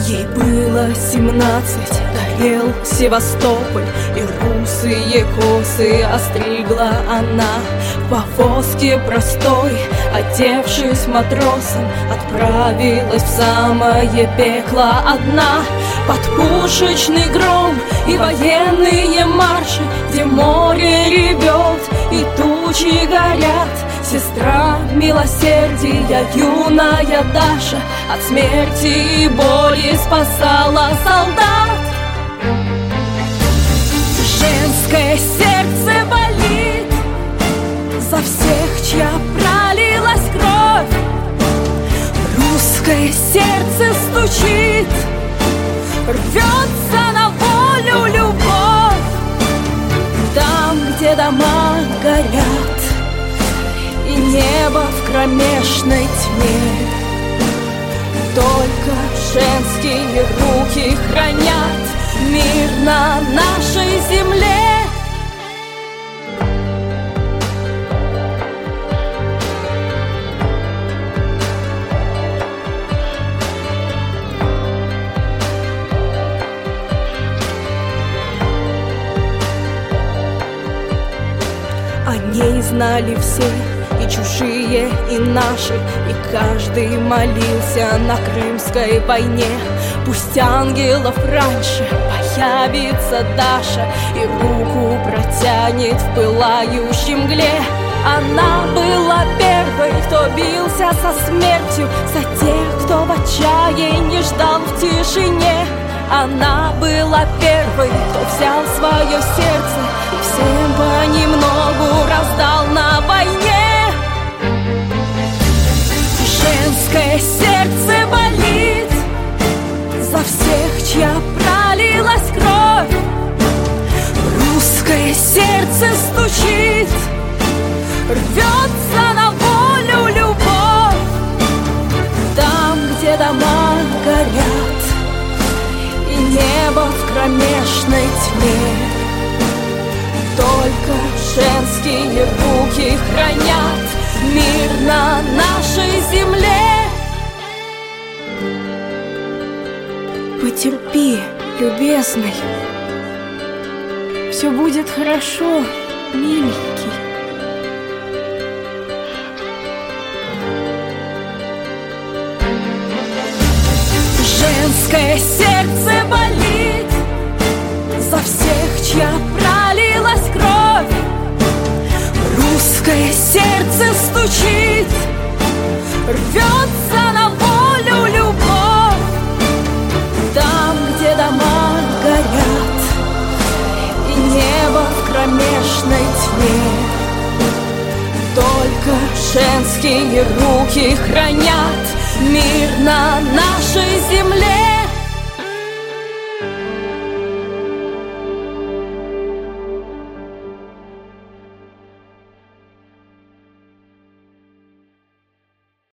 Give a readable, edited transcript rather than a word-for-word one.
Ей было 17, горел Севастополь, и русые косы остригла она. В повозке простой, одевшись матросом, отправилась в самое пекло одна. Под пушечный гром и военные марши, где море ревет и тучи горят, сестра милосердия, юная Даша, от смерти и боли спасала солдат. Женское сердце болит за всех, чья пролилась кровь. Русское сердце стучит, рвется на волю любовь. Там, где дома горят и небо в кромешной тьме, только женские руки хранят мир на нашей земле. О ней знали все, и чужие, и наши, и каждый молился на Крымской войне. Пусть ангелов раньше появится Даша и руку протянет в пылающей мгле. Она была первой, кто бился со смертью, за тех, кто в отчаянии ждал в тишине. Она была первой, кто взял свое сердце и всем понемногу раздал на войне. Женское сердце болит за всех, чья пролилась кровь. Русское сердце стучит, рвется на волю любовь. Там, где дома горят и небо в кромешной тьме, только женские руки хранят мир на нашей земле. Потерпи, любезный, все будет хорошо, миленький. Женское сердце болит за всех, чья пролилась кровь. Русское сердце стучит, рвется на волю любовь. Там, где дома горят и небо в кромешной тьме, только женские руки хранят мир на нашей земле.